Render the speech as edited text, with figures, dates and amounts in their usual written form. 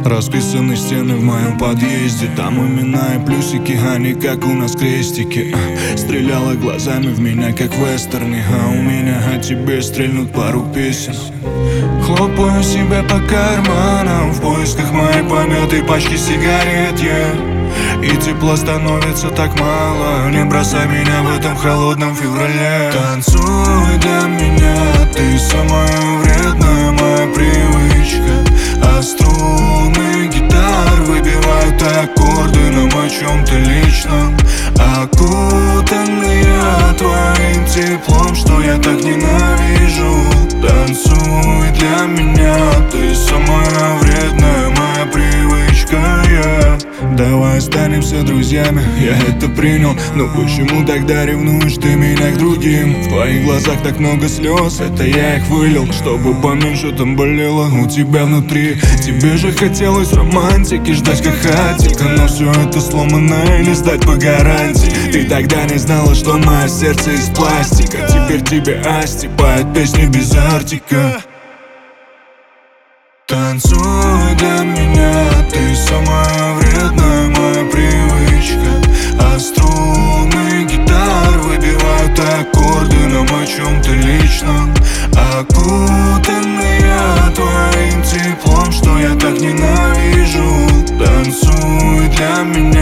Расписаны стены в моем подъезде. Там имена и плюсики, а не как у нас крестики. Стреляла глазами в меня, как в вестерне. А у меня о тебе стрельнут пару песен. Хлопаю себя по карманам в поисках моей помятой пачки сигарет, И тепла становится так мало. Не бросай меня в этом холодном феврале. Танцуй для меня, ты самая вредная моя привычка. А струны гитар выбивают аккорды нам о чем-то личном. Окутанный я твоим теплом, что я так ненавижу. Танцуй для меня, ты самая вредная моя привычка, Давай останемся друзьями, я это принял. Но почему тогда ревнуешь ты меня к другим? В твоих глазах так много слез, это я их вылил, чтобы поменьше там болело у тебя внутри. Тебе же хотелось романтики, ждать как хатика, но все это сломано и не сдать по гарантии. Ты тогда не знала, что мое сердце из пластика. Теперь тебе Асти поет песни без Артика. Танцуй для меня, ты самая вредная моя привычка. А струны гитар выбивают аккорды нам о чем-то личном. Окутанный я твоим теплом, что я так ненавижу. Танцуй для меня.